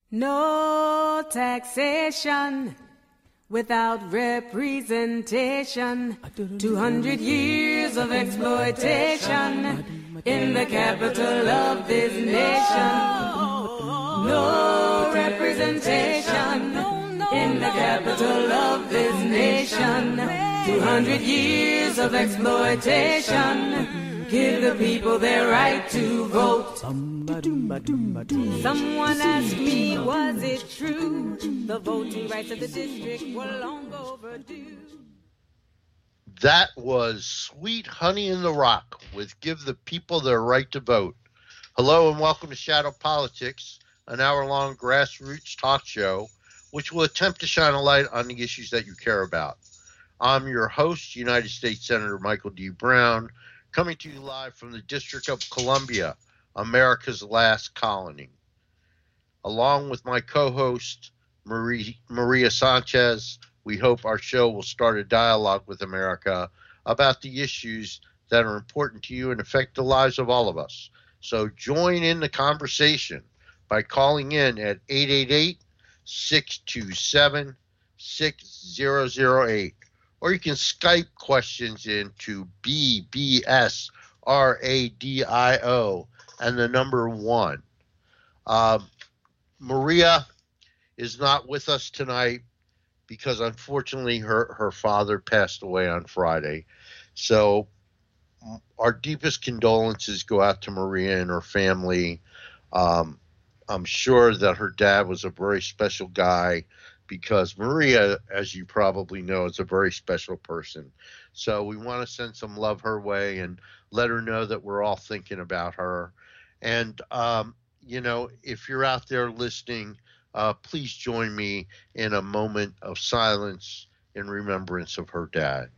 No taxation without representation. 200 years of exploitation in the capital of this nation. No representation in the capital of this nation. 200 years of exploitation. Give the people their right to vote. Someone asked me, was it true? The voting rights of the district were long overdue. That was Sweet Honey in the Rock with Give the People Their Right to Vote. Hello and welcome to Shadow Politics, an hour-long grassroots talk show which will attempt to shine a light on the issues that you care about. I'm your host, United States Senator Michael D. Brown, coming to you live from the District of Columbia, America's last colony. Along with my co-host, Maria Sanchez, we hope our show will start a dialogue with America about the issues that are important to you and affect the lives of all of us. So join in the conversation by calling in at 888-627-6008. Or you can Skype questions into BBS RADIO and the number 1. Maria is not with us tonight because unfortunately her father passed away on Friday. So our deepest condolences go out to Maria and her family. I'm sure that her dad was a very special guy because Maria, as you probably know, is a very special person. So we want to send some love her way and let her know that we're all thinking about her. And, if you're out there listening, please join me in a moment of silence in remembrance of her dad.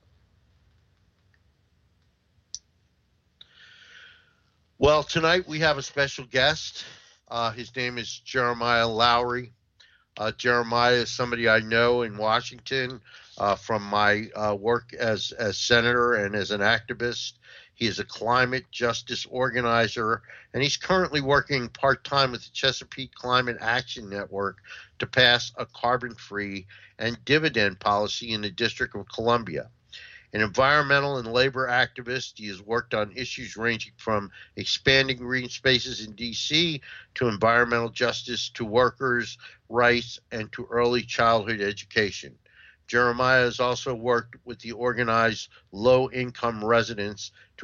Well, tonight we have a special guest. His name is Jeremiah Lowry. Jeremiah is somebody I know in Washington from my work as senator and as an activist. He is a climate justice organizer, and he's currently working part-time with the Chesapeake Climate Action Network to pass a carbon-free and dividend policy in the District of Columbia. An environmental and labor activist, he has worked on issues ranging from expanding green spaces in D.C. to environmental justice, to workers' rights, and to early childhood education. Jeremiah has also worked with the organize low-income residents in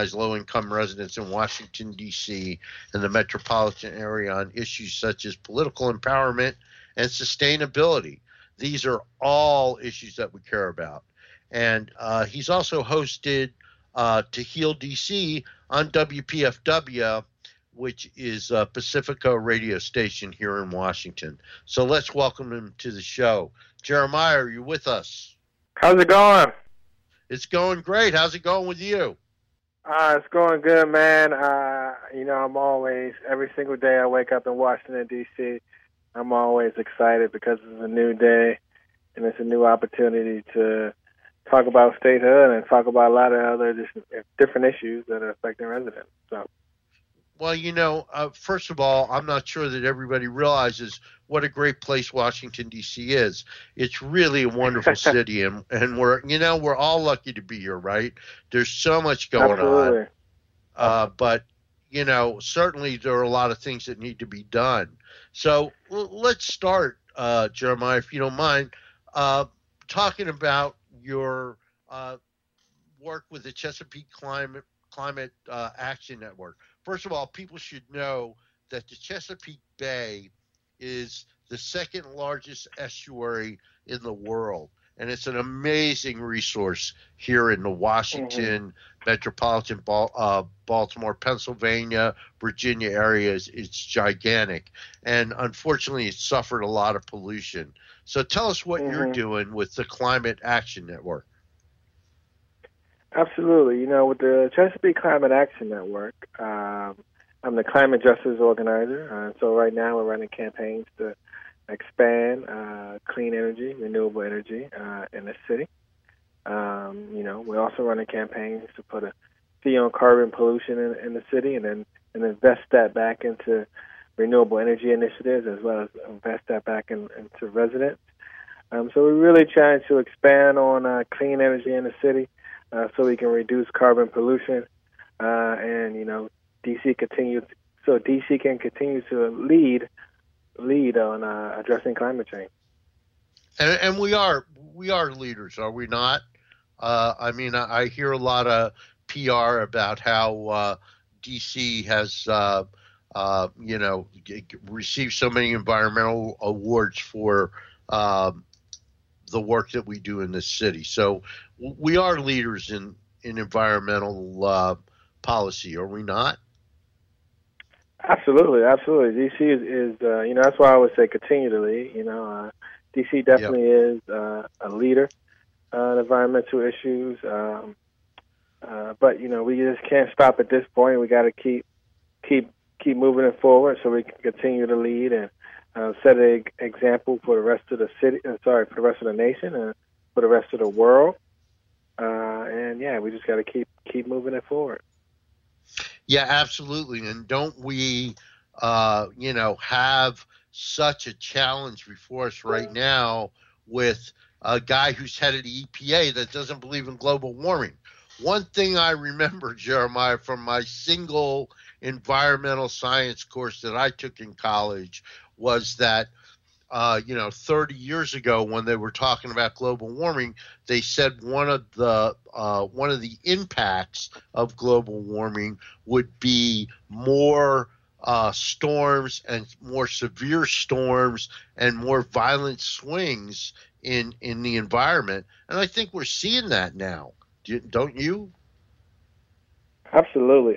Washington, D.C. and the metropolitan area on issues such as political empowerment and sustainability. These are all issues that we care about. And he's also hosted To Heal DC on WPFW, which is a Pacifica radio station here in Washington. So let's welcome him to the show. Jeremiah, are you with us? How's it going? It's going great. How's it going with you? It's going good, man. I'm always, every single day I wake up in Washington, D.C., I'm always excited because it's a new day and it's a new opportunity to talk about statehood and talk about a lot of other different issues that are affecting residents. So. Well, first of all, I'm not sure that everybody realizes what a great place Washington, D.C. is. It's really a wonderful city, and we're all lucky to be here, right? There's so much going Absolutely. on. But, certainly there are a lot of things that need to be done. So let's start, Jeremiah, if you don't mind, talking about your work with the Chesapeake Climate Action Network. First of all, people should know that the Chesapeake Bay is the second largest estuary in the world, and it's an amazing resource here in the Washington, metropolitan Baltimore, Pennsylvania, Virginia areas. It's gigantic, and unfortunately, it's suffered a lot of pollution. So tell us what you're doing with the Climate Action Network. Absolutely. With the Chesapeake Climate Action Network, I'm the climate justice organizer. So right now we're running campaigns to expand clean energy, renewable energy in the city. We're also running campaigns to put a fee on carbon pollution in the city and then invest that back into renewable energy initiatives, as well as invest that back into residents. So we're really trying to expand on clean energy in the city, so we can reduce carbon pollution, and DC can continue to lead on addressing climate change. And we are leaders, are we not? I mean, I hear a lot of PR about how DC has received so many environmental awards for the work that we do in this city. So we are leaders in environmental policy, are we not? Absolutely. DC is that's why I would say continue to lead. DC definitely is a leader in environmental issues, but we just can't stop at this point. We got to keep moving it forward so we can continue to lead and set an example for the rest of the city. For the rest of the nation and for the rest of the world. We just got to keep moving it forward. Yeah, absolutely. And don't we, have such a challenge before us right now with a guy who's headed the EPA that doesn't believe in global warming. One thing I remember, Jeremiah, from my single environmental science course that I took in college was that 30 years ago when they were talking about global warming, they said one of the impacts of global warming would be more storms and more severe storms and more violent swings in the environment. And I think we're seeing that now. Don't you? Absolutely.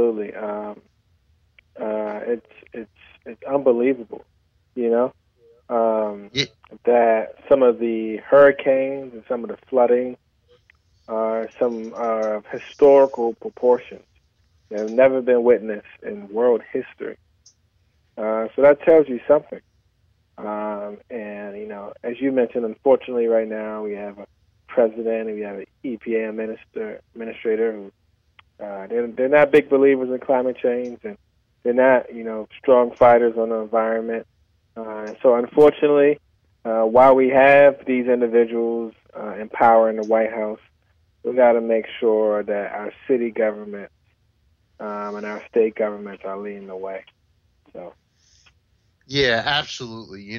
It's unbelievable, that some of the hurricanes and some of the flooding are of historical proportions that have never been witnessed in world history. So that tells you something. As you mentioned, unfortunately, right now we have a president and we have an EPA administrator who they're not big believers in climate change, and they're not strong fighters on the environment. So unfortunately, while we have these individuals in power in the White House, we got to make sure that our city governments and our state governments are leading the way. So. Yeah, absolutely.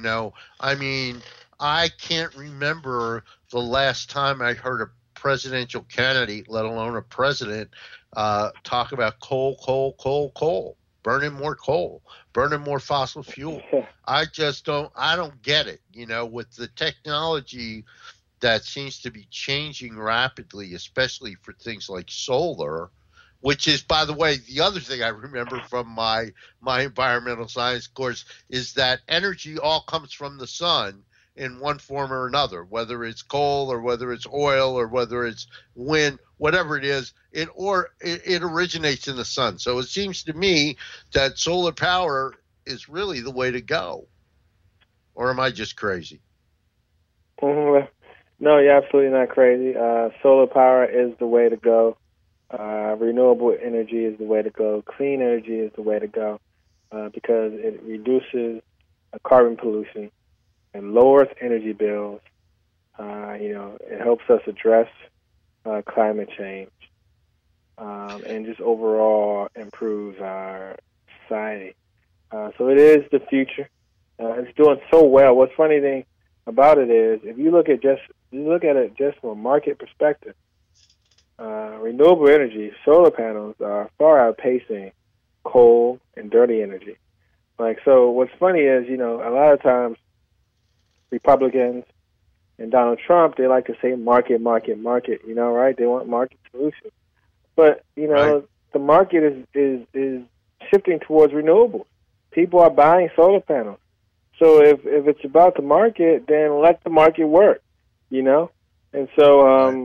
I can't remember the last time I heard a presidential candidate, let alone a president, talk about coal, burning more coal, burning more fossil fuel. I don't get it, with the technology that seems to be changing rapidly, especially for things like solar, which is, by the way, the other thing I remember from my environmental science course is that energy all comes from the sun in one form or another, whether it's coal or whether it's oil or whether it's wind, whatever it is, it originates in the sun. So it seems to me that solar power is really the way to go. Or am I just crazy? Mm-hmm. No, you're absolutely not crazy. Solar power is the way to go. Renewable energy is the way to go. Clean energy is the way to go because it reduces carbon pollution and lowers energy bills. It helps us address climate change and just overall improves our society. So it is the future. It's doing so well. What's funny thing about it is, if you look at it just from a market perspective, renewable energy, solar panels are far outpacing coal and dirty energy. So what's funny is, a lot of times Republicans and Donald Trump, they like to say market, right? They want market solutions. But, Right. The market is shifting towards renewables. People are buying solar panels. So if it's about the market, then let the market work, And so,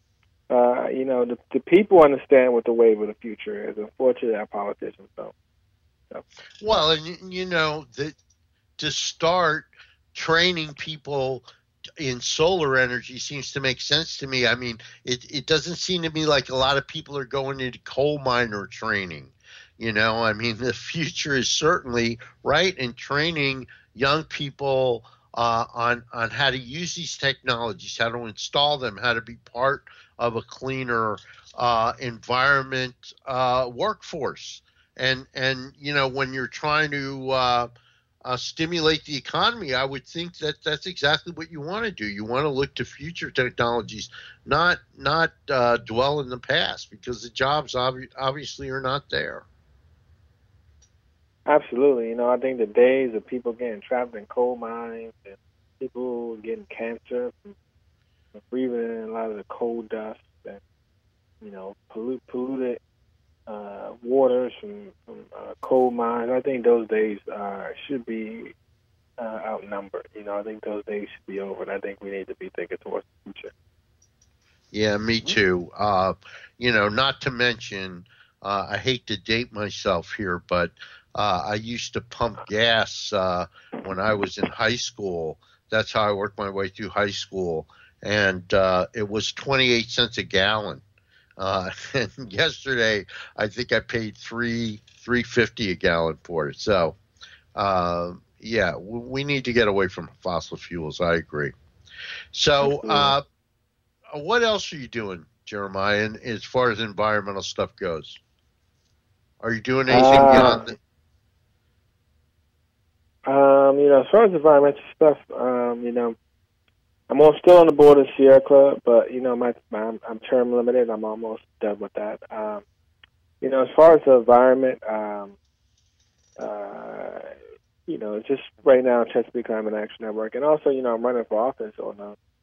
the people understand what the wave of the future is. Unfortunately, our politicians don't. So. Well, and that to start training people in solar energy seems to make sense to me. I mean, it doesn't seem to me like a lot of people are going into coal miner training. You know, I mean, the future is certainly right in training young people on how to use these technologies, how to install them, how to be part of a cleaner environment workforce. And you know, when you're trying to stimulate the economy, I would think that that's exactly what you want to do. You want to look to future technologies, not dwell in the past, because the jobs obviously are not there. Absolutely. You know, I think the days of people getting trapped in coal mines and people getting cancer from breathing in a lot of the coal dust and, you know, polluted waters from coal mines, I think those days should be outnumbered. You know, I think those days should be over, and I think we need to be thinking towards the future. Yeah, me too. You know, not to mention, I hate to date myself here, but I used to pump gas when I was in high school. That's how I worked my way through high school, and it was 28 cents a gallon. And yesterday, I think I paid $3.50 a gallon for it. So, yeah, we need to get away from fossil fuels. I agree. So, what else are you doing, Jeremiah, as far as environmental stuff goes? Are you doing anything beyond that? You know, as far as environmental stuff, you know, I'm still on the board of Sierra Club, but you know, I'm term limited. I'm almost done with that. You know, as far as the environment, you know, it's just right now Chesapeake Climate Action Network, and also, you know, I'm running for office on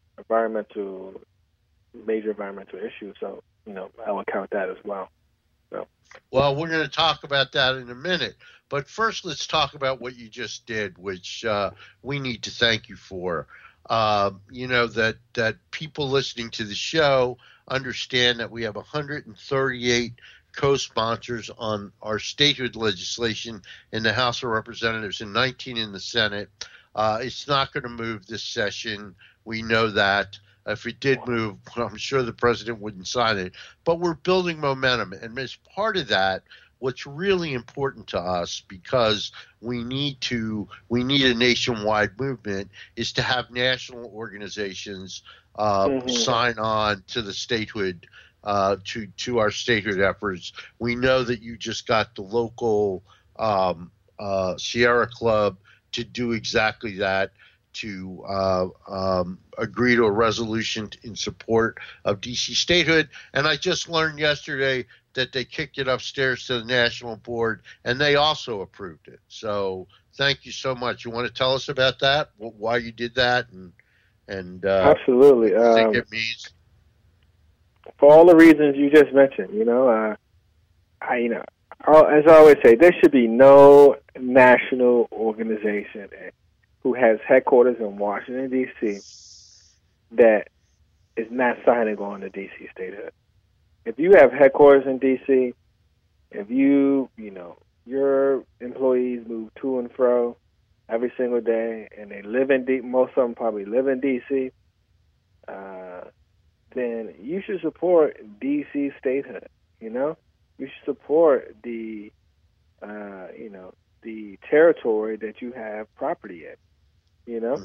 major environmental issues. So, you know, I will count that as well. So. Well, we're going to talk about that in a minute. But first, let's talk about what you just did, which we need to thank you for. You know, that people listening to the show understand that we have 138 co-sponsors on our statehood legislation in the House of Representatives and 19 in the Senate. It's not going to move this session. We know that. If it did move, I'm sure the president wouldn't sign it. But we're building momentum. And as part of that, what's really important to us, because we need a nationwide movement, is to have national organizations sign on to the statehood, to our statehood efforts. We know that you just got the local Sierra Club to do exactly that, to agree to a resolution in support of D.C. statehood. And I just learned yesterday that they kicked it upstairs to the national board, and they also approved it. So thank you so much. You want to tell us about that, why you did that, and absolutely. What you think it means? For all the reasons you just mentioned, you know, as I always say, there should be no national organization who has headquarters in Washington, D.C., that is not signing on to D.C. statehood. If you have headquarters in D.C., if you know, your employees move to and fro every single day, and they live in most of them probably live in D.C., then you should support D.C. statehood. You know, you should support the, you know, the territory that you have property in. You know,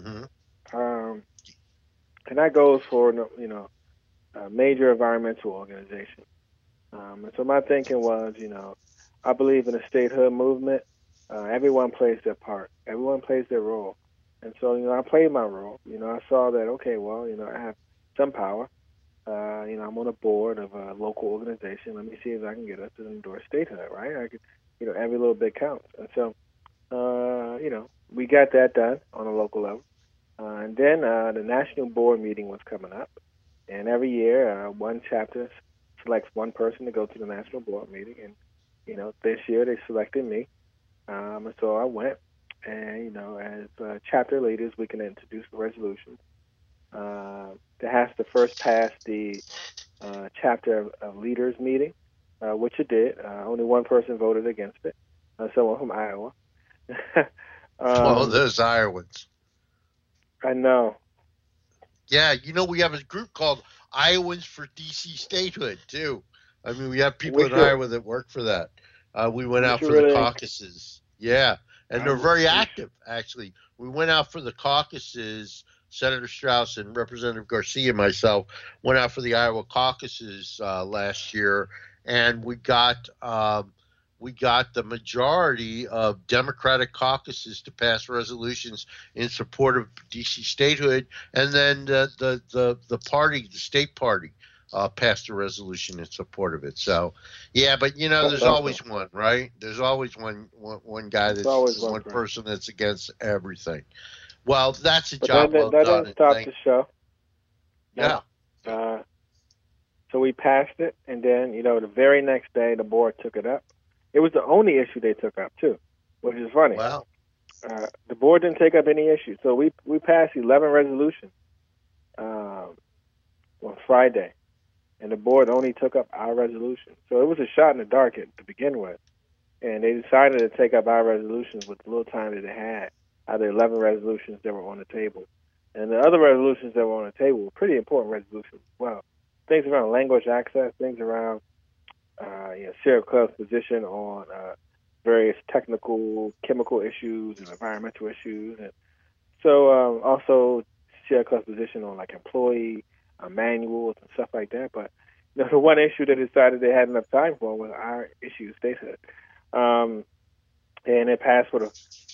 and that goes for, you know, major environmental organizations. And so my thinking was, you know, I believe in a statehood movement. Everyone plays their part. Everyone plays their role. And so, you know, I played my role. You know, I saw that, okay, well, you know, I have some power. You know, I'm on a board of a local organization. Let me see if I can get us to endorse statehood, right? I could, you know, every little bit counts. And so, you know, we got that done on a local level. And then the national board meeting was coming up. And every year, one chapter selects one person to go to the national board meeting. And, you know, this year they selected me. And so I went. And, you know, as chapter leaders, we can introduce the resolution that has to first pass the chapter of leaders meeting, which it did. Only one person voted against it, someone from Iowa. Oh, those Iowans. I know. Yeah, you know, we have a group called Iowans for D.C. statehood, too. I mean, we have people in Iowa that work for that. We went out you for the really? caucuses. Yeah, and they're very active, actually. We went out for the caucuses. Senator Strauss and Representative Garcia and myself went out for the Iowa caucuses last year, and we got the majority of Democratic caucuses to pass resolutions in support of DC statehood, and then the party, the state party, passed a resolution in support of it. So, yeah, but That's there's awesome. always one, right? There's always one guy There's always one person. person that's against everything. Well, that's a But job well that done. didn't stop the show. Yeah. So we passed it, and then the very next day the board took it up. It was the only issue they took up too, which is funny. Wow. The board didn't take up any issues, so we passed 11 resolutions on Friday, and the board only took up our resolution. So it was a shot in the dark to begin with, and they decided to take up our resolutions with the little time that they had out of the 11 resolutions that were on the table. And the other resolutions that were on the table were pretty important resolutions as well. Things around language access, things around Sierra Club's position on various technical, chemical issues and environmental issues, and so also Sierra Club's position on like employee manuals and stuff like that. But the one issue they decided they had enough time for was our issue, statehood, and it passed with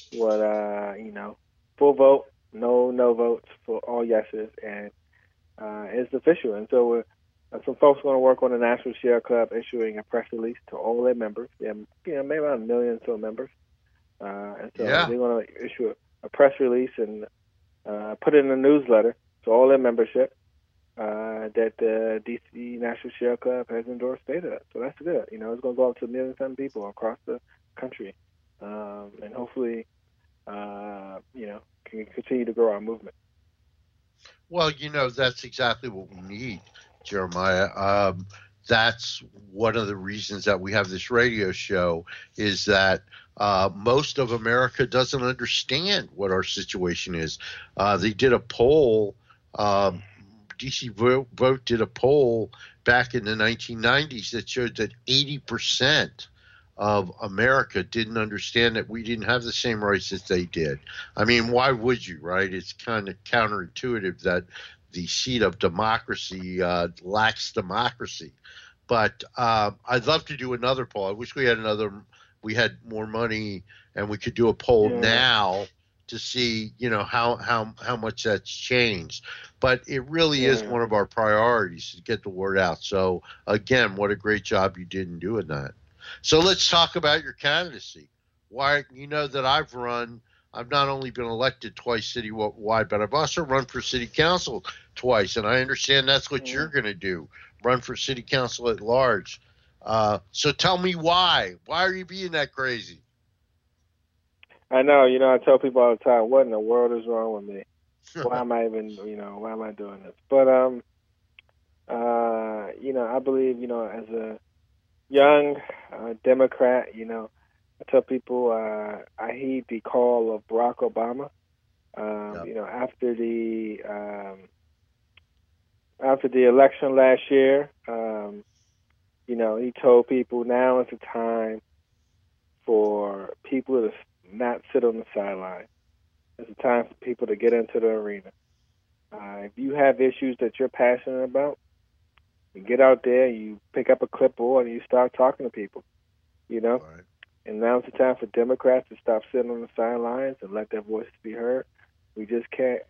full vote, no votes for all yeses, and it's official. And so some folks are going to work on the National Sierra Club issuing a press release to all their members. They have, maybe around 1 million or so members. And so they're going to issue a press release and put it in a newsletter to all their membership that the DC National Sierra Club has endorsed statehood. So that's good. It's going to go up to 1 million some people across the country. And hopefully, can continue to grow our movement. Well, that's exactly what we need, Jeremiah. That's one of the reasons that we have this radio show is that most of America doesn't understand what our situation is. They did a poll, DC Vote did a poll back in the 1990s that showed that 80% of America didn't understand that we didn't have the same rights that they did. I mean, why would you, right? It's kind of counterintuitive that the seat of democracy lacks democracy. But I'd love to do another poll. I wish we had more money and we could do a poll now to see, how much that's changed. But it really is one of our priorities to get the word out. So again, what a great job you did in doing that. So let's talk about your candidacy. Why, that I've not only been elected twice citywide, but I've also run for city council twice. And I understand that's what you're going to do, run for city council at large. So tell me why. Why are you being that crazy? I know, I tell people all the time, what in the world is wrong with me? Why am I even, why am I doing this? But, I believe, as a young Democrat, I tell people I heed the call of Barack Obama. After the election last year, he told people now is the time for people to not sit on the sideline. It's a time for people to get into the arena. If you have issues that you're passionate about, you get out there, you pick up a clipboard, and you start talking to people, Right. And now's the time for Democrats to stop sitting on the sidelines and let their voices be heard. We just can't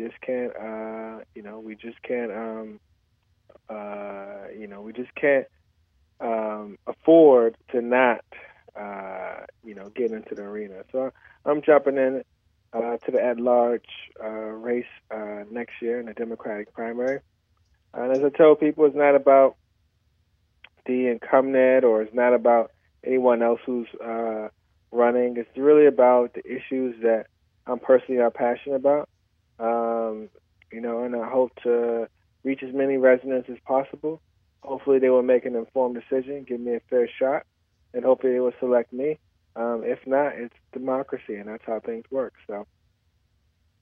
afford to not, get into the arena. So I'm jumping in to the at-large race next year in the Democratic primary. And as I tell people, it's not about the incumbent or it's not about anyone else who's running. It's really about the issues that I'm personally passionate about. And I hope to reach as many residents as possible. Hopefully they will make an informed decision, give me a fair shot, and hopefully they will select me. If not, it's democracy, and that's how things work. So.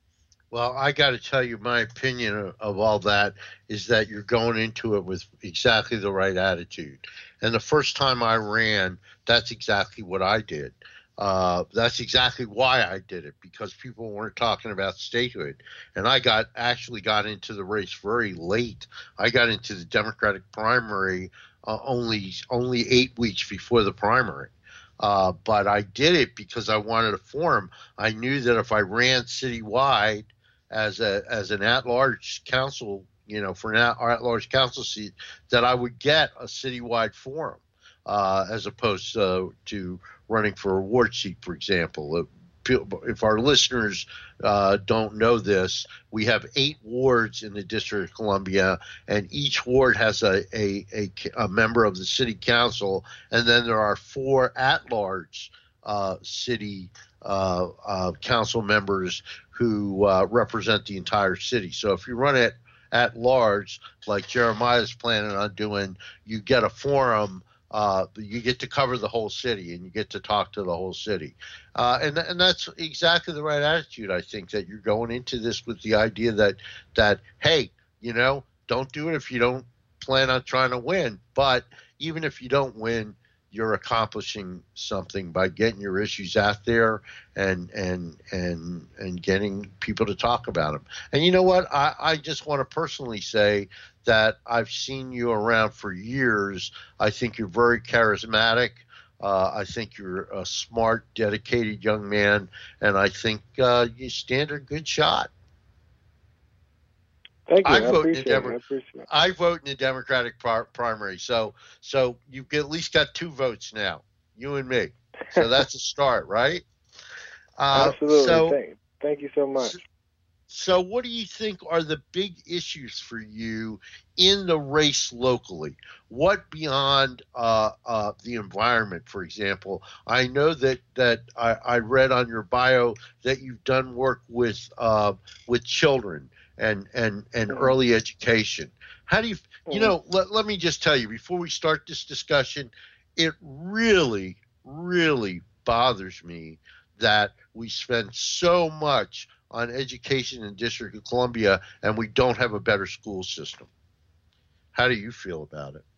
Well, I got to tell you, my opinion of all that is that you're going into it with exactly the right attitude. And the first time I ran, that's exactly what I did. That's exactly why I did it, because people weren't talking about statehood, and I actually got into the race very late. I got into the Democratic primary only 8 weeks before the primary. But I did it because I wanted a forum. I knew that if I ran citywide as an at-large council, for an at-large council seat, that I would get a citywide forum, as opposed to running for a ward seat, for example. If our listeners don't know this, we have 8 wards in the District of Columbia, and each ward has a member of the city council, and then there are 4 at-large city council members who represent the entire city. So if you run it at large, like Jeremiah's planning on doing, you get a forum. You get to cover the whole city, and you get to talk to the whole city, and that's exactly the right attitude. I think that you're going into this with the idea that hey, don't do it if you don't plan on trying to win. But even if you don't win, you're accomplishing something by getting your issues out there and getting people to talk about them. And you know what? I just want to personally say that I've seen you around for years. I think you're very charismatic. I think you're a smart, dedicated young man, and I think you stand a good shot. Thank you. I appreciate it. I vote in the Democratic primary, so you've at least got 2 votes now, you and me. So that's a start, right? Absolutely. Thank you so much. So what do you think are the big issues for you in the race locally? What beyond the environment, for example? I know that I read on your bio that you've done work with children and early education. How do you, let me just tell you, before we start this discussion, it really, really bothers me that we spend so much on education in the District of Columbia and we don't have a better school system. How do you feel about it?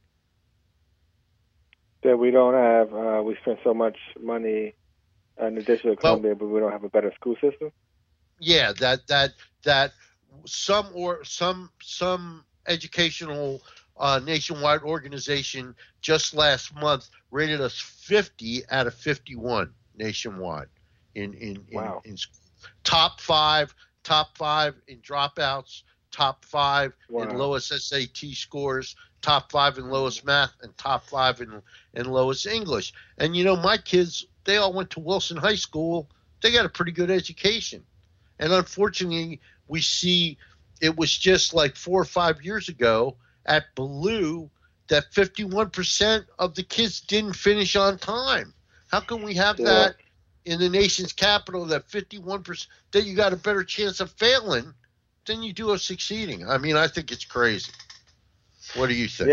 That we don't have, we spend so much money in the District of Columbia, but we don't have a better school system? Yeah, that some educational nationwide organization just last month rated us 50 out of 51 nationwide in top five in dropouts, top 5 in lowest SAT scores, top 5 in lowest math, and top 5 in lowest English. And my kids, they all went to Wilson High School. They got a pretty good education. And unfortunately, we see it was just like 4 or 5 years ago at Ballou that 51% of the kids didn't finish on time. How can we have that in the nation's capital, that 51%, that you got a better chance of failing than you do of succeeding? I mean, I think it's crazy. What do you think?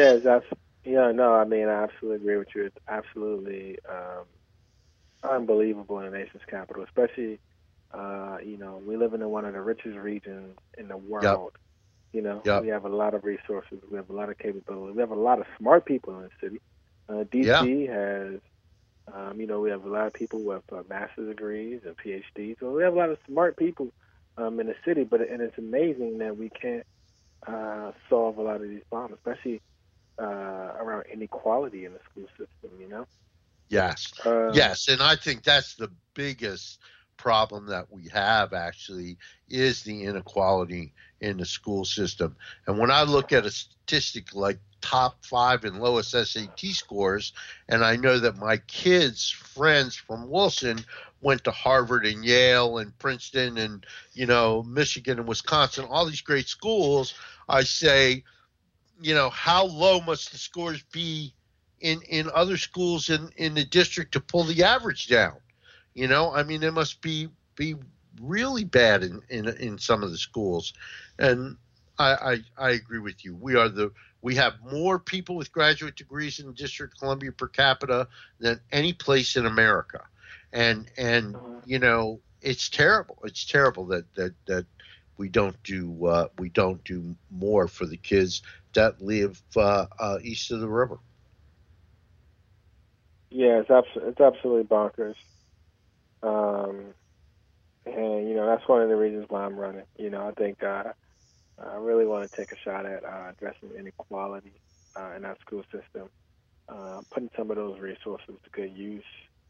I absolutely agree with you. It's absolutely unbelievable in the nation's capital, especially we live in one of the richest regions in the world. We have a lot of resources. We have a lot of capability. We have a lot of smart people in the city. D.C. has, we have a lot of people with master's degrees and PhDs. So we have a lot of smart people in the city. And it's amazing that we can't solve a lot of these problems, especially around inequality in the school system. Yes. Yes, and I think that's the biggest problem that we have, actually, is the inequality in the school system. And when I look at a statistic like top 5 in lowest SAT scores, and I know that my kids' friends from Wilson went to Harvard and Yale and Princeton and Michigan and Wisconsin, all these great schools, I say, how low must the scores be in other schools in the district to pull the average down? I mean, it must be really bad in some of the schools. And I agree with you. We have more people with graduate degrees in the District of Columbia per capita than any place in America. And it's terrible. It's terrible that we don't do more for the kids that live east of the river. Yeah, it's absolutely bonkers. And that's one of the reasons why I'm running. I think I really want to take a shot at addressing inequality in our school system, putting some of those resources to good use,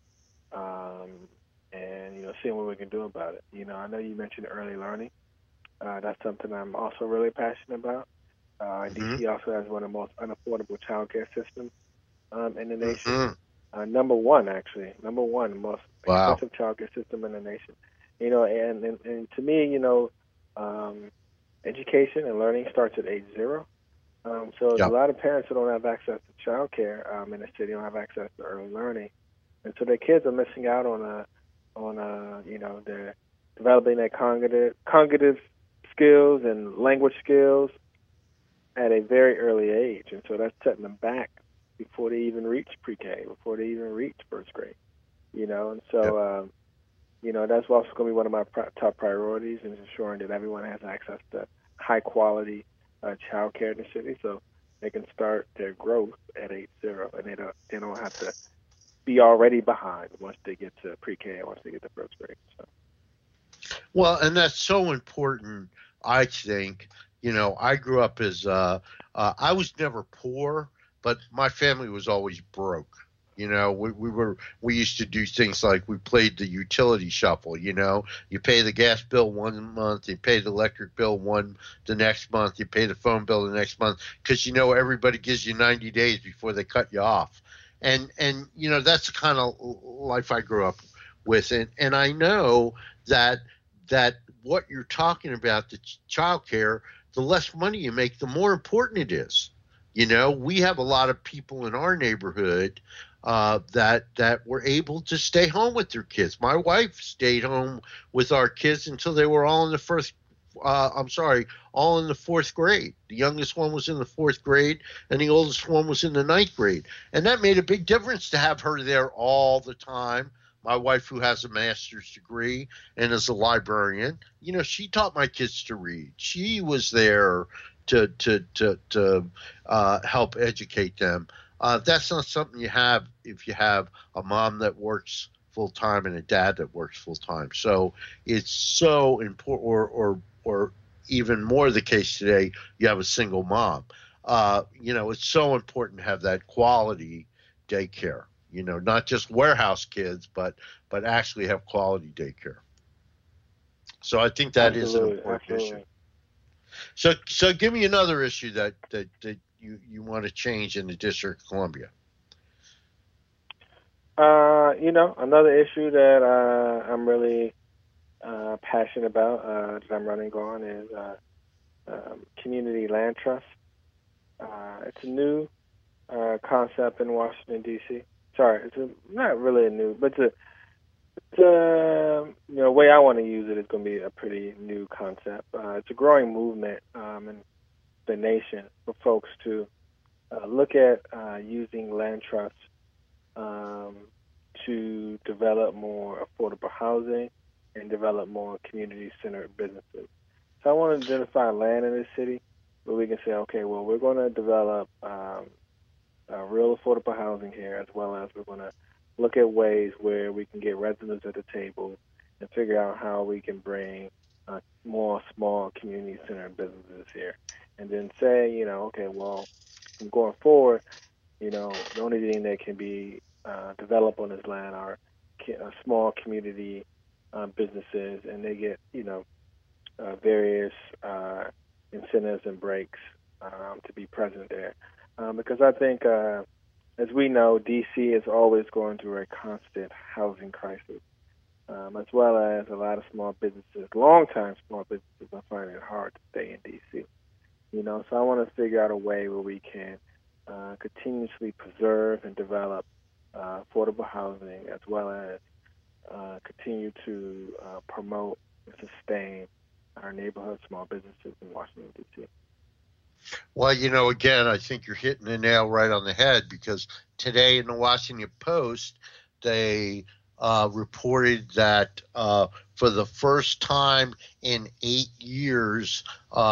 and seeing what we can do about it. I know you mentioned early learning. That's something I'm also really passionate about. DC also has one of the most unaffordable childcare systems in the nation. Number one, most expensive childcare system in the nation. And to me, education and learning starts at age 0. So there's a lot of parents who don't have access to childcare in the city, don't have access to early learning, and so their kids are missing out on their developing their cognitive skills and language skills at a very early age, and so that's setting them back before they even reach pre-K, before they even reach first grade, and so, that's also going to be one of my top priorities, is ensuring that everyone has access to high-quality child care in the city, so they can start their growth at age 0, and they don't have to be already behind once they get to pre-K and once they get to first grade. So. Well, and that's so important, I think. I grew up as I was never poor, but my family was always broke. We used to do things like we played the utility shuffle. You pay the gas bill one month, you pay the electric bill the next month, you pay the phone bill the next month, because everybody gives you 90 days before they cut you off. And that's the kind of life I grew up with, and I know that what you're talking about, the child care, the less money you make, the more important it is. We have a lot of people in our neighborhood that were able to stay home with their kids. My wife stayed home with our kids until they were all in the 4th grade. The youngest one was in the 4th grade, and the oldest one was in the 9th grade. And that made a big difference to have her there all the time. My wife, who has a master's degree and is a librarian, she taught my kids to read. She was there to help educate them. That's not something you have if you have a mom that works full-time and a dad that works full-time. So it's so important, or even more the case today, you have a single mom. It's so important to have that quality daycare, not just warehouse kids, but actually have quality daycare. So I think that is an important issue. So give me another issue that you want to change in the District of Columbia. Another issue that I'm really passionate about, that I'm running on, is community land trust. It's a new concept in Washington, D.C. Sorry, it's not really a new, but the way I want to use it is going to be a pretty new concept. It's a growing movement in the nation for folks to look at using land trusts to develop more affordable housing and develop more community-centered businesses. So I want to identify land in the city where we can say, okay, well, we're going to develop real affordable housing here, as well as we're going to look at ways where we can get residents at the table and figure out how we can bring more small community-centered businesses here. And then say, okay, well, from going forward, the only thing that can be developed on this land are small community businesses, and they get, various incentives and breaks to be present there. Because I think, as we know, D.C. is always going through a constant housing crisis, as well as a lot of small businesses, long-time small businesses, are finding it hard to stay in D.C. So I want to figure out a way where we can continuously preserve and develop affordable housing, as well as continue to promote and sustain our neighborhood small businesses in Washington, D.C. Well, again, I think you're hitting the nail right on the head, because today in the Washington Post, they reported that for the first time in 8 years,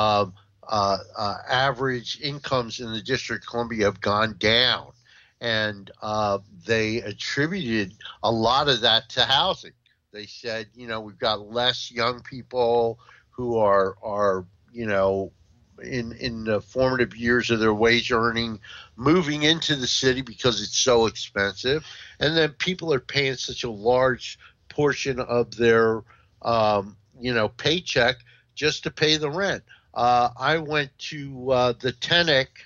average incomes in the District of Columbia have gone down. And they attributed a lot of that to housing. They said, we've got less young people who are in the formative years of their wage earning, moving into the city because it's so expensive. And then people are paying such a large portion of their, paycheck just to pay the rent. I went to the TENIC,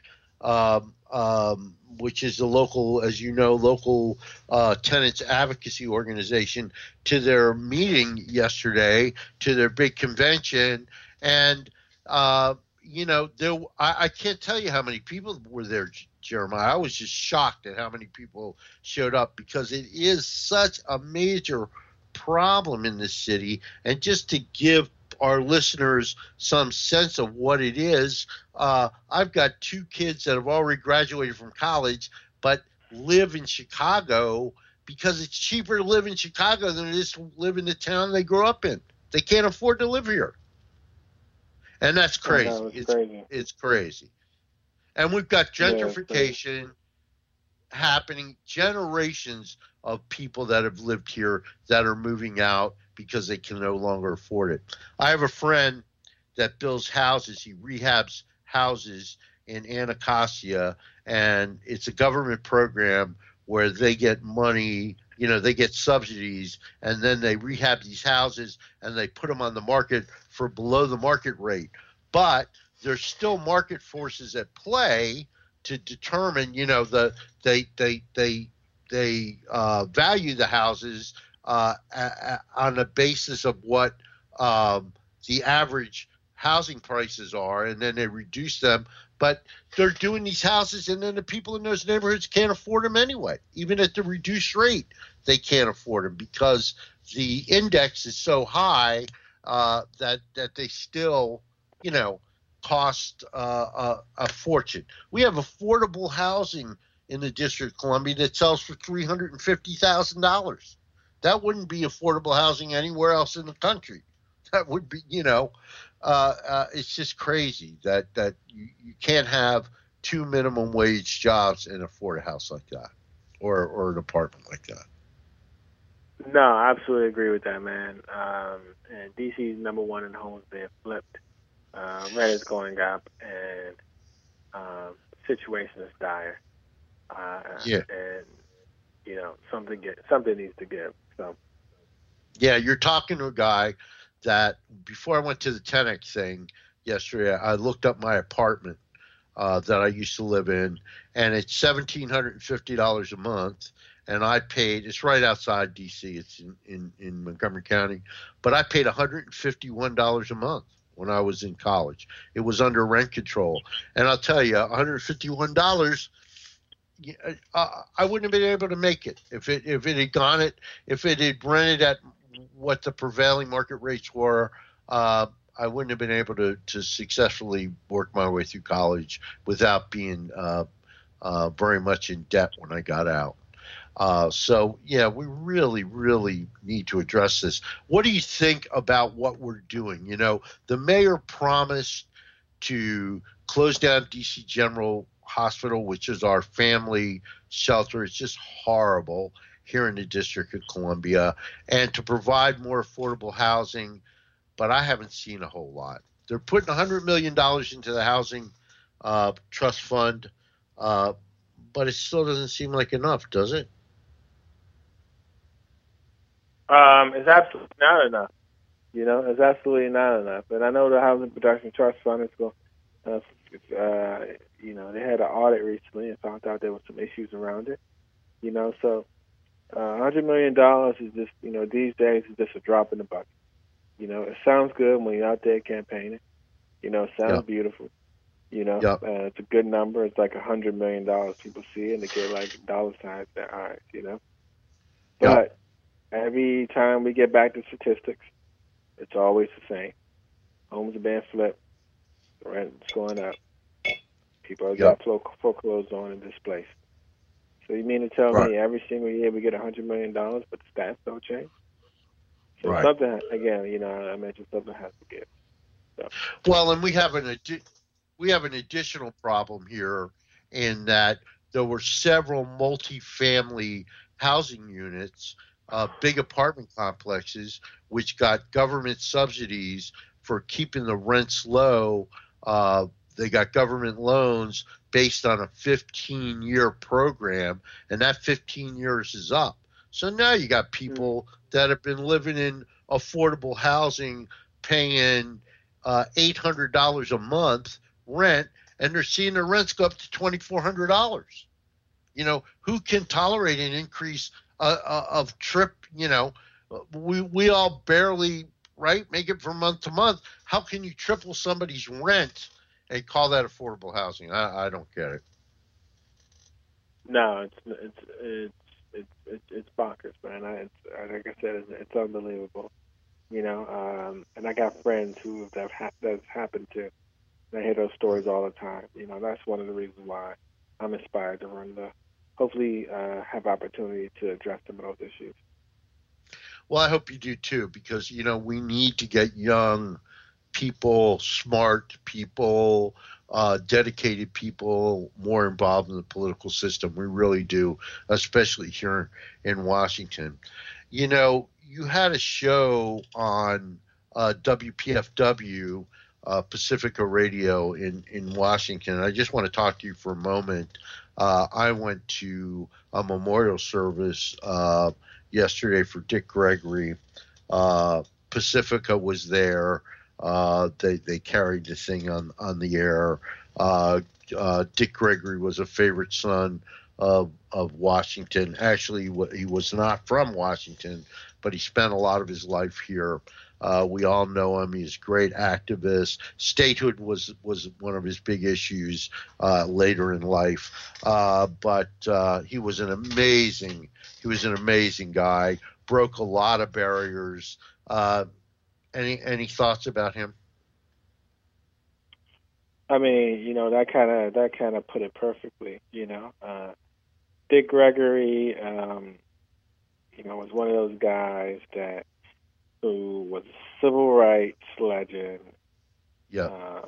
which is the local, as you know, local tenants advocacy organization, to their meeting yesterday, to their big convention. And, I can't tell you how many people were there, Jeremiah. I was just shocked at how many people showed up because it is such a major problem in this city. And just to give our listeners some sense of what it is, I've got 2 kids that have already graduated from college but live in Chicago because it's cheaper to live in Chicago than it is to live in the town they grew up in. They can't afford to live here. And that's crazy. It's crazy. And we've got gentrification happening, generations of people that have lived here that are moving out because they can no longer afford it. I have a friend that builds houses. He rehabs houses in Anacostia, and it's a government program where they get money, they get subsidies, and then they rehab these houses and they put them on the market for below the market rate. But there's still market forces at play to determine, they value the houses on the basis of what the average housing prices are, and then they reduce them. But they're doing these houses, and then the people in those neighborhoods can't afford them anyway. Even at the reduced rate, they can't afford them because the index is so high that they still, cost a fortune. We have affordable housing in the District of Columbia that sells for $350,000. That wouldn't be affordable housing anywhere else in the country. That would be, it's just crazy that you can't have 2 minimum wage jobs and afford a house like that or an apartment like that. No, I absolutely agree with that, man. And DC is number 1 in homes being flipped. Rent is going up, and situation is dire. And something needs to give. So. Yeah, you're talking to a guy that before I went to the TENIC thing yesterday, I looked up my apartment that I used to live in, and it's $1,750 a month. And I paid, it's right outside D.C., it's in Montgomery County, but I paid $151 a month when I was in college. It was under rent control. And I'll tell you, $151, I wouldn't have been able to make it if it had rented at what the prevailing market rates were. I wouldn't have been able to successfully work my way through college without being very much in debt when I got out. So yeah, we really, really need to address this. What do you think about what we're doing? The mayor promised to close down DC General Hospital, which is our family shelter. It's just horrible here in the District of Columbia, and to provide more affordable housing. But I haven't seen a whole lot. They're putting $100 million into the housing trust fund, but it still doesn't seem like enough, does it? It's absolutely not enough. It's absolutely not enough. And I know the Housing Production Trust Fund is going. They had an audit recently and found out there were some issues around it. So $100 million is just, these days is just a drop in the bucket. It sounds good when you're out there campaigning. It sounds beautiful. It's a good number. It's like $100 million. People see it and they get like dollar signs in their eyes. But every time we get back to statistics, it's always the same. Homes are being flipped. The rent's going up. People are getting foreclosed on and displaced. So you mean to tell Right. me every single year we get $100 million, but the stats don't change? So Right. something, again, I mentioned something has to give. So. Well, and we have an additional problem here in that there were several multi-family housing units, big apartment complexes, which got government subsidies for keeping the rents low. They got government loans based on a 15-year program, and that 15 years is up. So now you got people that have been living in affordable housing paying $800 a month rent, and they're seeing their rents go up to $2,400. Who can tolerate an increase of trip? We all barely make it from month to month. How can you triple somebody's rent and call that affordable housing? I don't get it. No, it's bonkers, man. Like I said, it's unbelievable. And I got friends who that's happened to. And I hear those stories all the time. That's one of the reasons why I'm inspired to hopefully have opportunity to address some of those issues. Well, I hope you do too, because, we need to get young people, smart people, dedicated people more involved in the political system. We really do, especially here in Washington. You had a show on WPFW, Pacifica Radio in Washington. I just want to talk to you for a moment. I went to a memorial service yesterday for Dick Gregory. Pacifica was there. They carried the thing on the air. Dick Gregory was a favorite son of Washington. Actually, he was not from Washington, but he spent a lot of his life here. We all know him. He's a great activist. Statehood was one of his big issues later in life. But he was an amazing guy. Broke a lot of barriers. Any thoughts about him? I mean, that kind of put it perfectly. Dick Gregory, was one of those guys who was a civil rights legend. Yeah.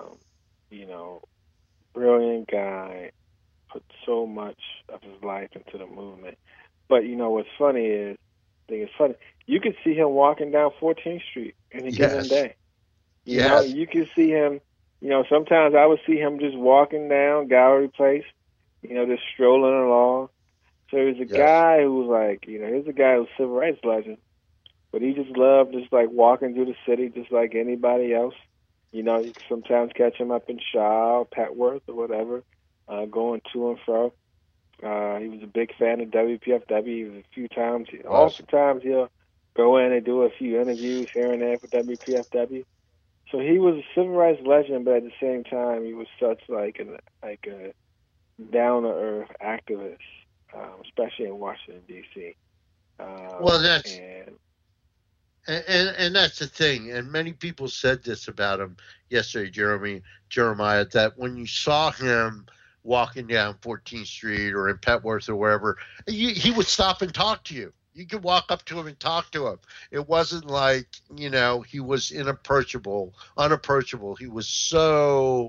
Brilliant guy, put so much of his life into the movement. But what's funny is, you could see him walking down 14th Street any given day. You could see him. Sometimes I would see him just walking down Gallery Place, just strolling along. So he was a guy who was here's a guy who's a civil rights legend, but he just loved just walking through the city just like anybody else. You could sometimes catch him up in Shaw, Petworth, or whatever, going to and fro. He was a big fan of WPFW. A few times, oftentimes he'll go in and do a few interviews here and there for WPFW. So he was a civil rights legend, but at the same time, he was such a down to earth activist, especially in Washington D.C. Well, that's and that's the thing. And many people said this about him yesterday, Jeremiah, that when you saw him walking down 14th Street or in Petworth or wherever, he would stop and talk to you. You could walk up to him and talk to him. It wasn't like, he was unapproachable. He was so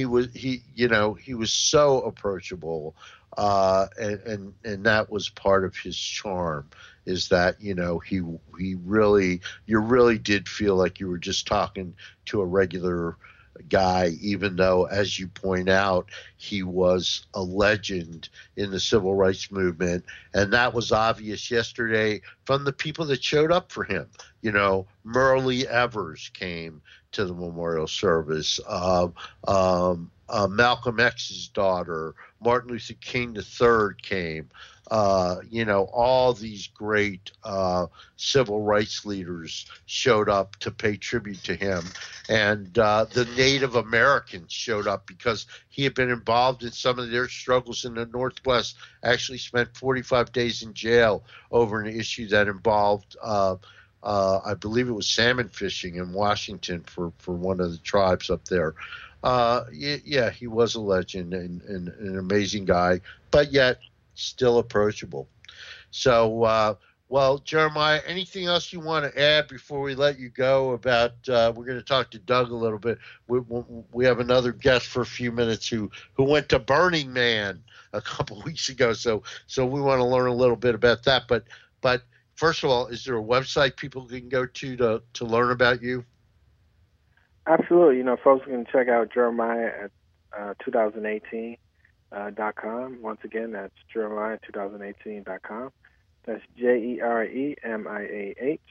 approachable. And that was part of his charm, is that, you really did feel like you were just talking to a regular guy, even though, as you point out, he was a legend in the civil rights movement. And that was obvious yesterday from the people that showed up for him. Myrlie Evers came to the memorial service. Malcolm X's daughter, Martin Luther King III, came. All these great civil rights leaders showed up to pay tribute to him. And the Native Americans showed up because he had been involved in some of their struggles in the Northwest, actually spent 45 days in jail over an issue that involved, I believe it was salmon fishing in Washington for one of the tribes up there. He was a legend and an amazing guy, but yet still approachable. So, well, Jeremiah, anything else you want to add before we let you go about, we're going to talk to Doug a little bit. We have another guest for a few minutes who went to Burning Man a couple of weeks ago. So we want to learn a little bit about that. But first of all, is there a website people can go to learn about you? Absolutely. Folks can check out Jeremiah at 2018.com. Once again, that's Jeremiah2018.com. That's JEREMIAH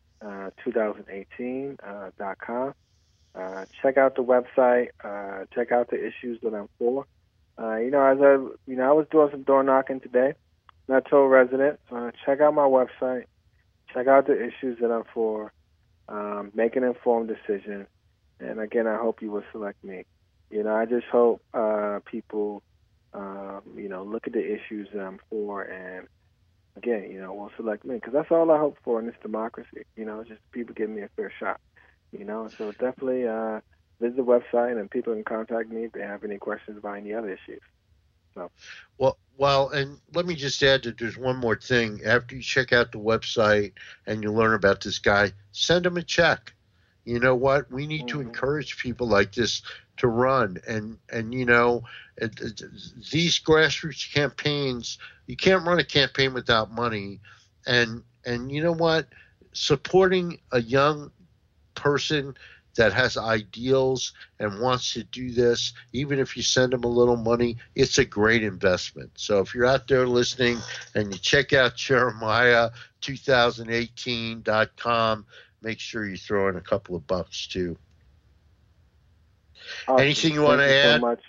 2018.com. Check out the website. Check out the issues that I'm for. I was doing some door knocking today, and I told residents, check out my website. Check out the issues that I'm for. Make an informed decision. And again, I hope you will select me. I just hope people, look at the issues that I'm for, and again, will select me, because that's all I hope for in this democracy. Just people give me a fair shot. So definitely visit the website, and people can contact me if they have any questions about any other issues. So. Well, and let me just add that there's one more thing. After you check out the website and you learn about this guy, send him a check. You know what? We need to encourage people like this to run. And these grassroots campaigns, you can't run a campaign without money. And you know what? Supporting a young person that has ideals and wants to do this, even if you send them a little money, it's a great investment. So if you're out there listening and you check out Jeremiah2018.com, make sure you throw in a couple of bucks too. Awesome. Anything you want to add? So much.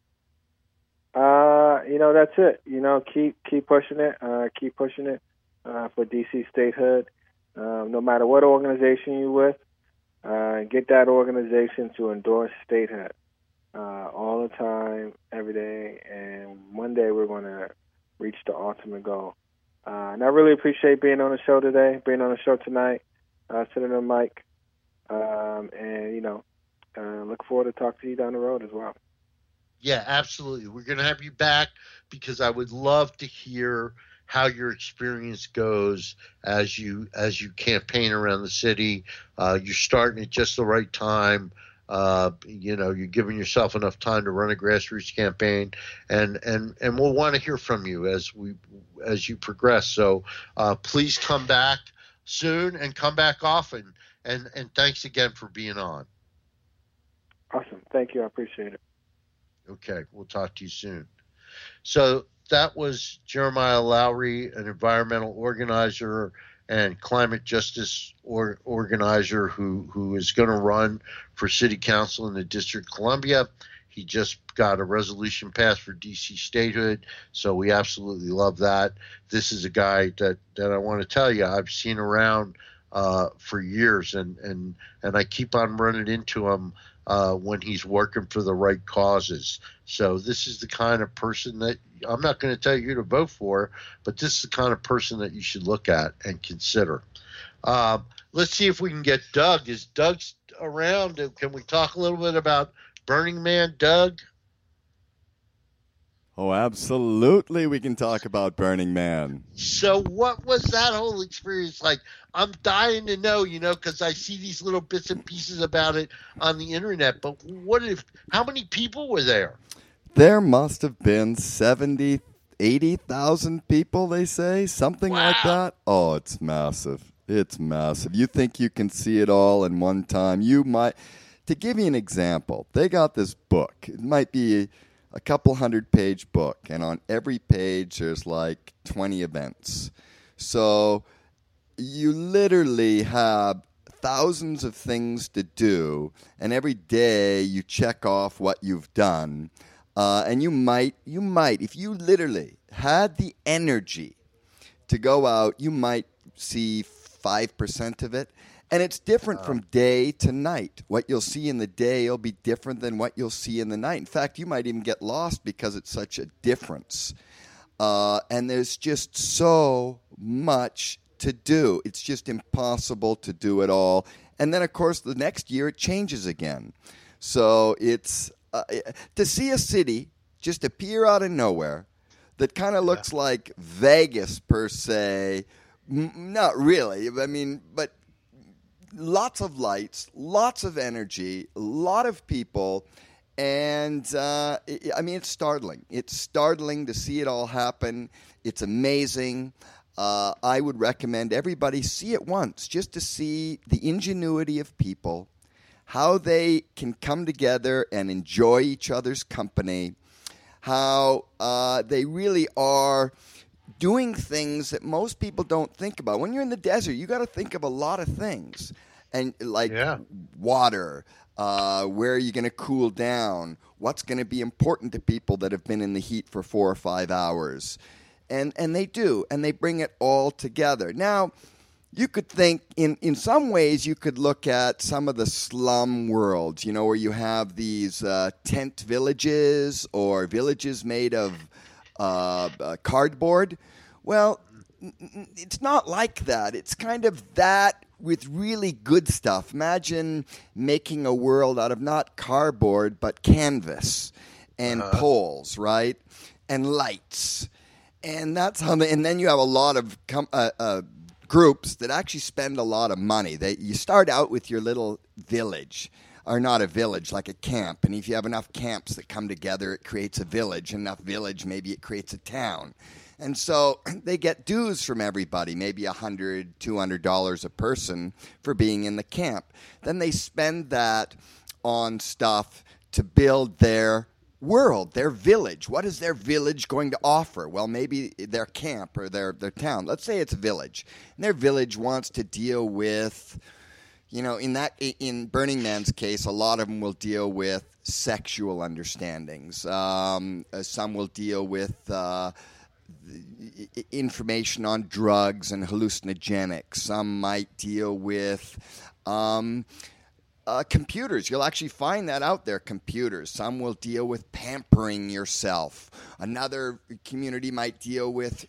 That's it. Keep pushing it. Keep pushing it for DC statehood. No matter what organization you're with, get that organization to endorse statehood all the time, every day, and one day we're going to reach the ultimate goal. And I really appreciate being on the show today, being on the show tonight, sitting on the mic, and look forward to talking to you down the road as well. Yeah, absolutely. We're going to have you back because I would love to hear how your experience goes as you campaign around the city. You're starting at just the right time. You're giving yourself enough time to run a grassroots campaign, and we'll want to hear from you as you progress. So please come back soon and come back often. And thanks again for being on. Awesome. Thank you. I appreciate it. Okay. We'll talk to you soon. So that was Jeremiah Lowry, an environmental organizer and climate justice organizer who is going to run for city council in the District of Columbia. He just got a resolution passed for DC statehood, so we absolutely love that. This is a guy that I want to tell you I've seen around for years, and I keep on running into him when he's working for the right causes. So this is the kind of person that I'm not going to tell you who to vote for, but this is the kind of person that you should look at and consider. Let's see if we can get Doug. Is Doug around? Can we talk a little bit about Burning Man, Doug? Oh, absolutely. We can talk about Burning Man. So what was that whole experience like? I'm dying to know, because I see these little bits and pieces about it on the internet. But how many people were there? There must have been 70, 80,000 people, they say, something like that. Oh, it's massive. It's massive. You think you can see it all in one time? You might. To give you an example, they got this book. It might be a couple 100-page book, and on every page there's like 20 events. So you literally have thousands of things to do, and every day you check off what you've done. And you might, if you literally had the energy to go out, you might see 5% of it. And it's different from day to night. What you'll see in the day will be different than what you'll see in the night. In fact, you might even get lost because it's such a difference. And there's just so much to do. It's just impossible to do it all. And then, of course, the next year it changes again. So it's to see a city just appear out of nowhere, that kind of looks like Vegas per se. Not really. I mean, but lots of lights, lots of energy, a lot of people. And, I mean, it's startling. It's startling to see it all happen. It's amazing. I would recommend everybody see it once just to see the ingenuity of people, how they can come together and enjoy each other's company, how they really are doing things that most people don't think about. When you're in the desert, you got to think of a lot of things, and like water, where are you going to cool down, what's going to be important to people that have been in the heat for 4 or 5 hours. And they do, and they bring it all together. Now, you could think, in some ways, you could look at some of the slum worlds, you know, where you have these tent villages or villages made of cardboard. Well, it's not like that. It's kind of that with really good stuff. Imagine making a world out of not cardboard, but canvas and poles, right? And lights. And that's how and then you have a lot of groups that actually spend a lot of money. You start out with your little village, or not a village, like a camp. And if you have enough camps that come together, it creates a village. Enough village, maybe it creates a town. And so they get dues from everybody, maybe $100, $200 a person for being in the camp. Then they spend that on stuff to build their world, their village. What is their village going to offer? Well, maybe their camp or their town. Let's say it's a village. And their village wants to deal with, you know, in Burning Man's case, a lot of them will deal with sexual understandings. Some will deal with information on drugs and hallucinogenics. Some might deal with computers. You'll actually find that out there, computers. Some will deal with pampering yourself. Another community might deal with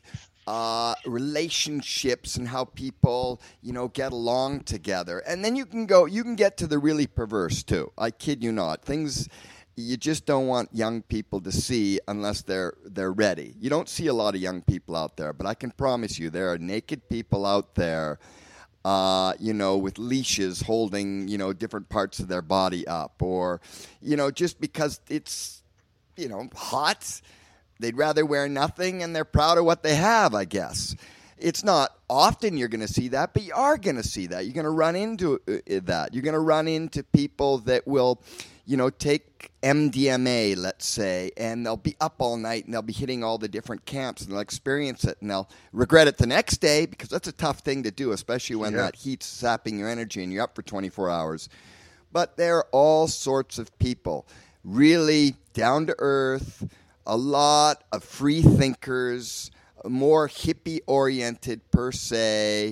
relationships and how people, you know, get along together. And then you can get to the really perverse too. I kid you not. Things you just don't want young people to see unless they're ready. You don't see a lot of young people out there, but I can promise you there are naked people out there, you know, with leashes holding, you know, different parts of their body up, or, you know, just because it's, you know, hot, they'd rather wear nothing and they're proud of what they have, I guess. It's not often you're going to see that, but you are going to see that. You're going to run into that. You're going to run into people that will, you know, take MDMA, let's say, and they'll be up all night and they'll be hitting all the different camps and they'll experience it and they'll regret it the next day, because that's a tough thing to do, especially when that heat's sapping your energy and you're up for 24 hours. But there are all sorts of people, really down to earth, a lot of free thinkers, more hippie-oriented per se.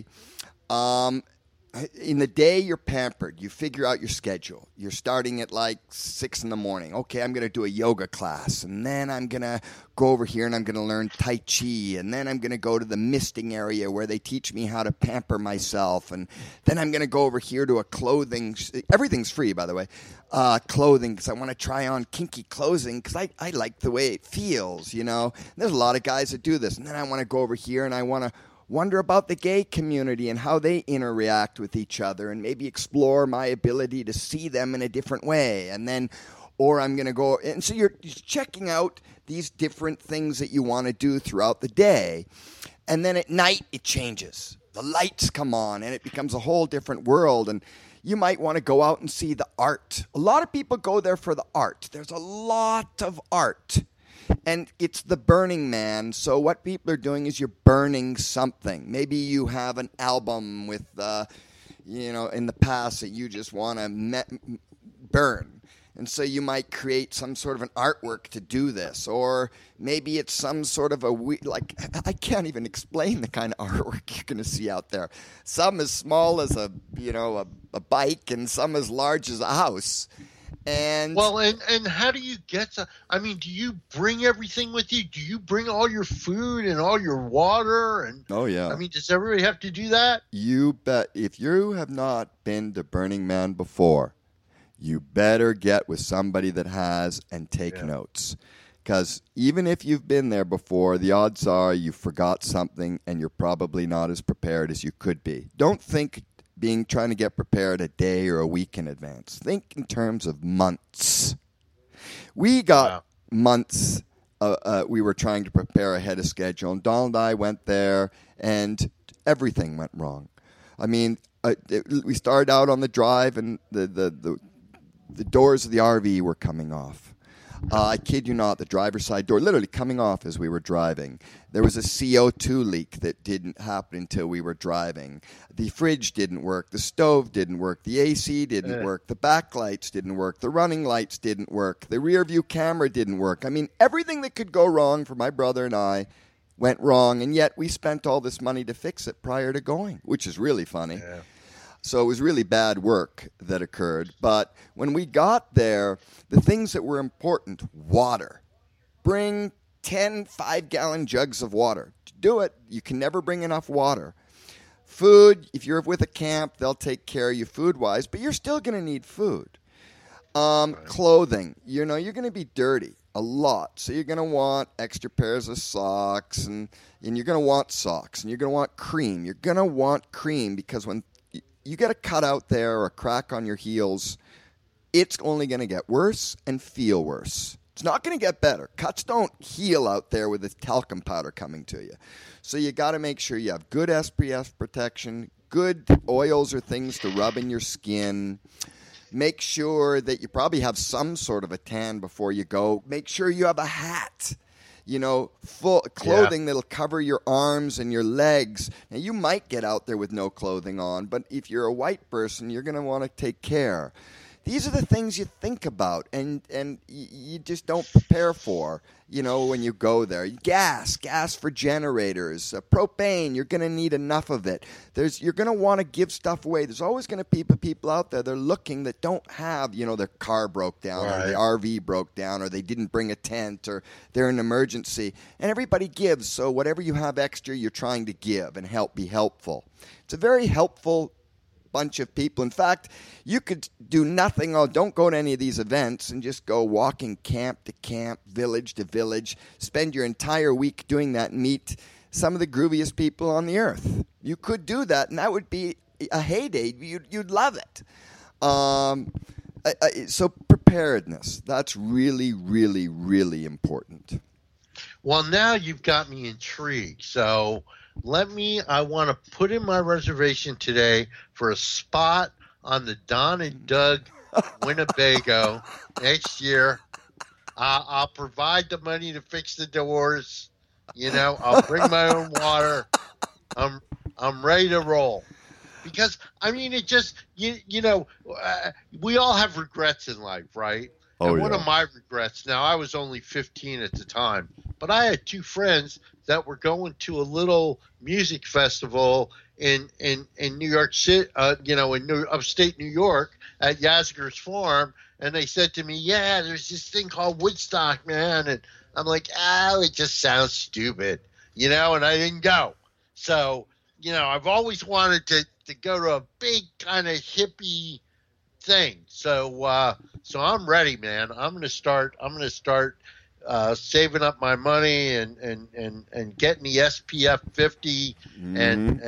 In the day, you're pampered. You figure out your schedule. You're starting at like 6 in the morning. Okay, I'm going to do a yoga class, and then I'm going to go over here and I'm going to learn Tai Chi, and then I'm going to go to the misting area where they teach me how to pamper myself, and then I'm going to go over here to a clothing. Everything's free, by the way. Clothing, because I want to try on kinky clothing because I like the way it feels, you know. And there's a lot of guys that do this, and then I want to go over here and I want to wonder about the gay community and how they interact with each other, and maybe explore my ability to see them in a different way. And then, or I'm going to go, and so you're checking out these different things that you want to do throughout the day. And then at night, it changes. The lights come on, and it becomes a whole different world. And you might want to go out and see the art. A lot of people go there for the art. There's a lot of art. And it's the Burning Man. So what people are doing is you're burning something. Maybe you have an album with, you know, in the past that you just want to burn. And so you might create some sort of an artwork to do this. Or maybe it's some sort of like, I can't even explain the kind of artwork you're going to see out there. Some as small as a bike, and some as large as a house. And well, and how do you get to? I mean, do you bring everything with you? Do you bring all your food and all your water? And oh yeah, I mean, does everybody have to do that? You bet. If you have not been to Burning Man before, you better get with somebody that has and take notes, Because even if you've been there before, the odds are you forgot something and you're probably not as prepared as you could be. Don't think trying to get prepared a day or a week in advance. Think in terms of months. We got months. We were trying to prepare ahead of schedule, and Donald and I went there, and everything went wrong. I mean, we started out on the drive, and the doors of the RV were coming off. I kid you not, the driver's side door literally coming off as we were driving. There was a CO2 leak that didn't happen until we were driving. The fridge didn't work. The stove didn't work. The AC didn't work. The backlights didn't work. The running lights didn't work. The rear view camera didn't work. I mean, everything that could go wrong for my brother and I went wrong, and yet we spent all this money to fix it prior to going, which is really funny. Yeah. So it was really bad work that occurred. But when we got there, the things that were important, water. Bring 10 5-gallon jugs of water. To do it, you can never bring enough water. Food, if you're with a camp, they'll take care of you food-wise, but you're still going to need food. Clothing, you're going to be dirty a lot. So you're going to want extra pairs of socks, and you're going to want socks, and you're going to want cream. You're going to want cream because when you get a cut out there or a crack on your heels, it's only going to get worse and feel worse. It's not going to get better. Cuts don't heal out there with the talcum powder coming to you. So you got to make sure you have good SPF protection, good oils or things to rub in your skin. Make sure that you probably have some sort of a tan before you go. Make sure you have a hat. Full clothing that'll cover your arms and your legs. Now, you might get out there with no clothing on, but if you're a white person, you're going to want to take care. These are the things you think about, and you just don't prepare for, when you go there. Gas for generators, propane, you're going to need enough of it. You're going to want to give stuff away. There's always going to be people out there, they're looking that don't have, their car broke down or the RV broke down or they didn't bring a tent or they're in an emergency. And everybody gives, so whatever you have extra, you're trying to give and be helpful. It's a very helpful bunch of people. In fact, you could do nothing. Don't go to any of these events and just go walking camp to camp, village to village. Spend your entire week doing that and meet some of the grooviest people on the earth. You could do that, and that would be a heyday. You'd love it. So preparedness, that's really, really, really important. Well, now you've got me intrigued. So I want to put in my reservation today for a spot on the Don and Doug Winnebago next year. I'll provide the money to fix the doors. I'll bring my own water. I'm ready to roll. Because, it just, we all have regrets in life, right? And one of my regrets, now I was only 15 at the time, but I had two friends that were going to a little music festival in New York City, in upstate New York at Yasgur's Farm, and they said to me, "Yeah, there's this thing called Woodstock, man," and I'm like, it just sounds stupid, and I didn't go. So, I've always wanted to go to a big kind of hippie thing. So I'm ready, man. I'm gonna start saving up my money and getting the SPF 50 and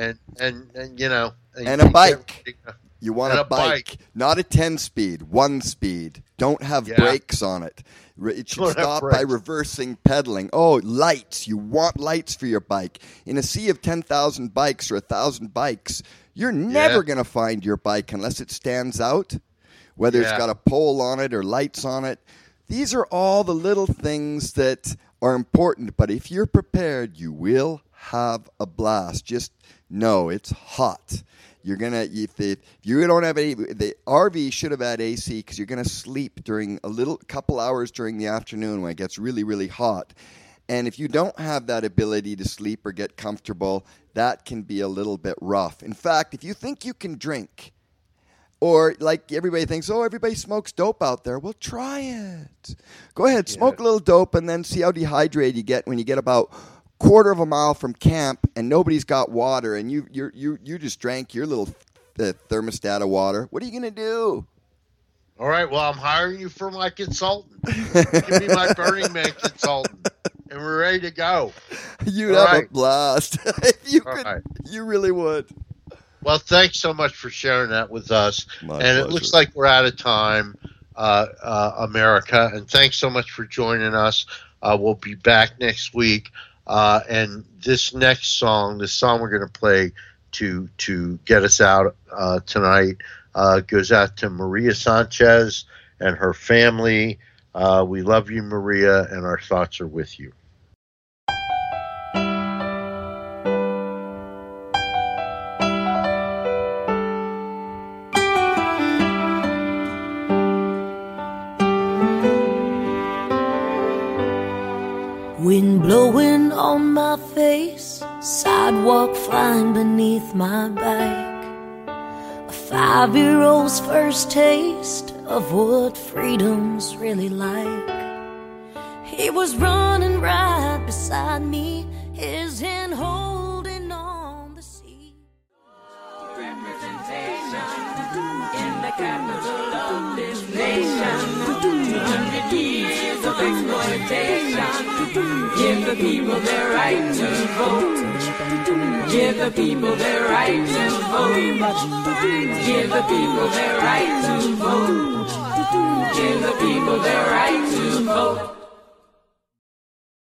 a bike. You want a bike, not a 10-speed, 1-speed. Don't have brakes on it. It should stop by reversing pedaling. Oh, lights. You want lights for your bike. In a sea of 10,000 bikes or 1,000 bikes, you're never going to find your bike unless it stands out, whether it's got a pole on it or lights on it. These are all the little things that are important, but if you're prepared, you will have a blast. Just know it's hot. You're gonna if you don't have any. The RV should have had AC because you're gonna sleep during couple hours during the afternoon when it gets really, really hot. And if you don't have that ability to sleep or get comfortable, that can be a little bit rough. In fact, if you think you can drink, or like everybody thinks, everybody smokes dope out there. Well, try it. Go ahead, smoke a little dope, and then see how dehydrated you get when you get about quarter of a mile from camp and nobody's got water, and you just drank your little thermostat of water. What are you going to do? All right. Well, I'm hiring you for my consultant. Give me my Burning Man consultant, and we're ready to go. You'd All have right. a blast if you All could. right. You really would. Well, thanks so much for sharing that with us. My and pleasure. It looks like we're out of time, America. And thanks so much for joining us. We'll be back next week. And this next song, the song we're going to play to get us out tonight, goes out to Maria Sanchez and her family. We love you, Maria, and our thoughts are with you. Wind blowing on my face, sidewalk flying beneath my back. A 5-year-old's first taste of what freedom's really like. He was running right beside me, his hand holding on the seat. Representation in the capital of this nation. 200 years of exploitation. Give the people their right to vote. Give the people their right to vote. Give the people their right to vote. Give the people their right